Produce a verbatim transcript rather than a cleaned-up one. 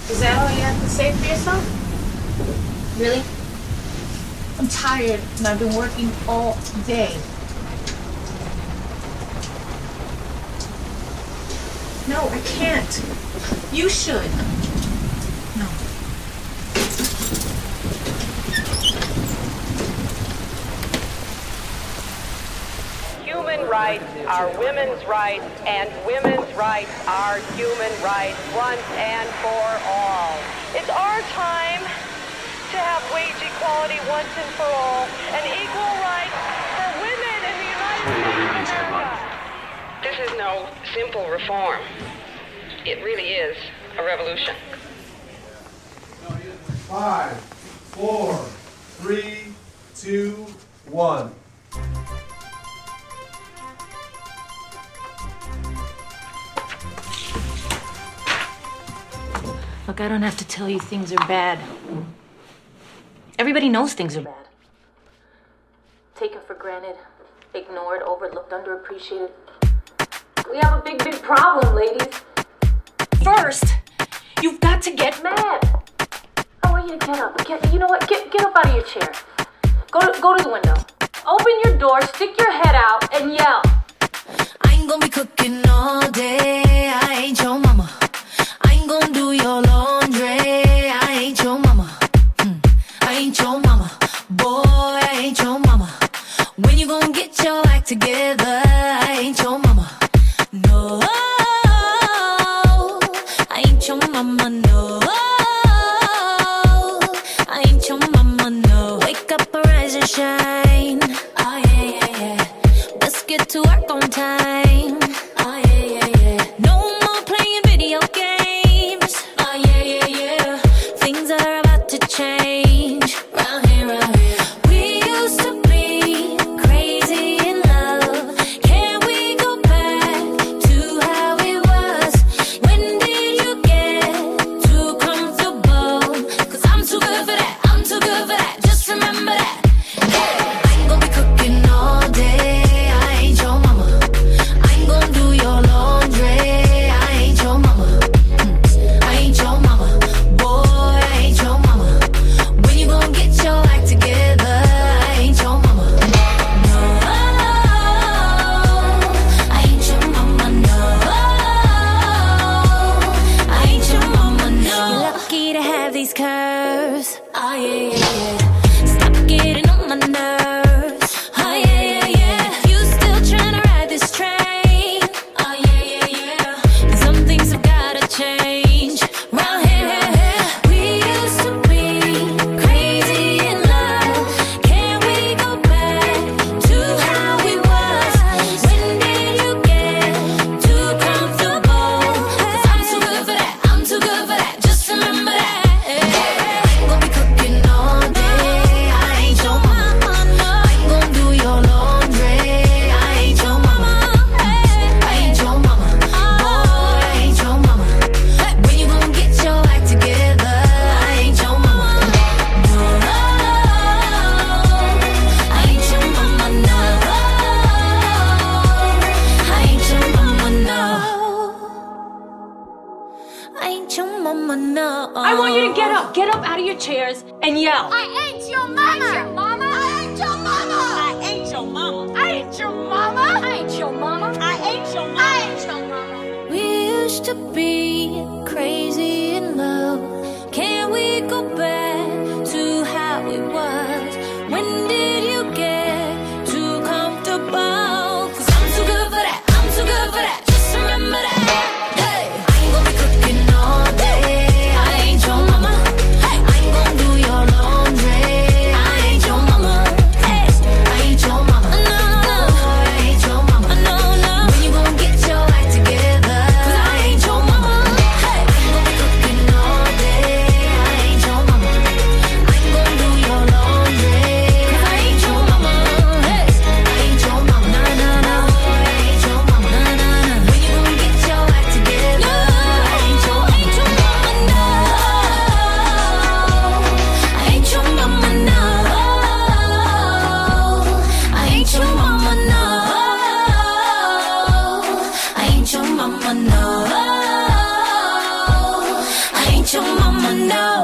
Is that all you have to say for yourself? Really? I'm tired and I've been working all day. No, I can't. You should. No. Human rights are women's rights, and women's rights are human rights once and for all. It's our time to have wage equality once and for all, and equal rights for women in the United States of America. This is no simple reform. It really is a revolution. Five, four, three, two, one. Look, I don't have to tell you things are bad. Everybody knows things are bad. Taken for granted, ignored, overlooked, underappreciated. We have a big, big problem, ladies. First, you've got to get mad. I want you to get up. Get, you know what? Get, get up out of your chair. Go to, go to the window. Open your door, stick your head out, and yell. I ain't gonna be cooking all day. I ain't your mama. I ain't gonna do your laundry. I ain't your mama. Mm. I ain't your mama. Boy, I ain't your mama. When you gonna get your act together? I ain't your mama. No, I ain't your mama. No, I ain't your mama. No, wake up, arise and shine. Oh yeah, yeah, yeah. Let's get to work on time. Oh yeah, yeah, yeah. No more playing video games. Oh yeah, yeah, yeah. Things are about to change. Round here, round here. We used to be crazy in love. Can we go back to how it was? When did you get too comfortable? Cause I'm too good for that. I'm too good for that. Just remember that. Hey, I ain't gonna be cooking all day. I ain't your mama. I ain't gonna do your laundry. I ain't your mama. Mm. I ain't your mama. Boy, I ain't your mama. When you gonna get your act together? I ain't your mama. No, I ain't your mama. No, I ain't your mama. No. You're lucky to have these curves. Oh yeah, yeah, yeah. Stop getting on my nerves. Oh yeah, yeah, yeah. You still tryna ride this train? Oh yeah, yeah, yeah. And some things have gotta change. Round here, we used to be crazy in love. Can we go back to how it was? When did you get too comfortable? Cause I'm too good for that. I'm too good for that. Just remember that. I ain't gonna be cooking all day. I ain't your mama. I ain't gonna do your laundry. I ain't your mama. I ain't your mama. Boy, I ain't your mama. When you gonna get your act together? I ain't your mama. No, I ain't your mama. No, I ain't your mama. No, I ain't your mama. No. I want you to get up. Get up out of your chairs and yell. I ain't your mama. I ain't your mama. I ain't your mama. I ain't your mama. I ain't your mama. I ain't your mama. I ain't your mama. We used to be crazy in love. Can we go back to how it was? When did you get too comfortable? Cause I'm too good for that. I'm too good for that. Just remember that. Hey, I ain't gonna be cooking all day. I ain't your mama. I ain't gonna do your laundry. I ain't your know.